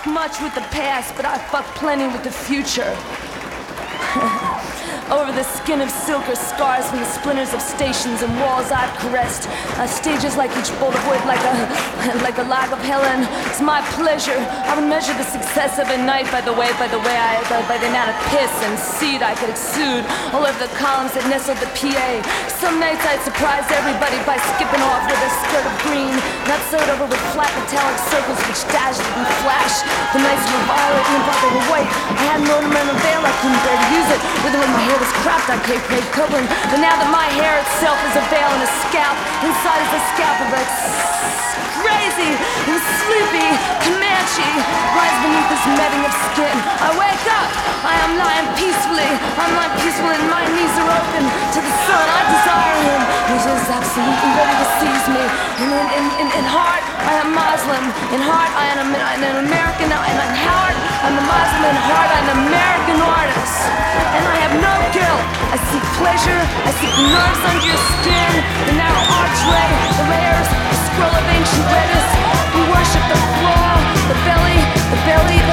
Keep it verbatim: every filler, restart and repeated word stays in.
much with the past, but I fuck plenty with the future. Over the skin of silk are scars from the splinters of stations and walls I've caressed. Uh, stages like each bolt of wood, like a like a log of Helen. It's my pleasure. I would measure the success of a night by the way, by the way I, by, by the amount of piss and seed I could exude all over the columns that nestled the P A. Some nights I'd surprise everybody by skipping off with a skirt of green, not sewed over with flat metallic circles which dashed and flashed. The nights were violet and they were white. I had an ornamental veil, I couldn't bear to use it. Whether when my hair was cropped, I paid paid covering. But now that my hair itself is a veil and a scalp, inside is a scalp of a crazy and sleepy Comanche lies beneath this netting of skin. I wake up, I am lying peacefully. I'm lying peacefully and my knees are open to the sun. I desire him. He's just absolutely ready to seize me. And in, in, in, in heart, I am Muslim. In heart, I am an, an American. And in heart, I'm a Muslim. In heart, I'm an American artist. And I have no guilt. I seek pleasure. I seek the nerves under your skin. The narrow archway, the layers, the scroll of ancient lettuce. We worship the floor, the belly, the belly.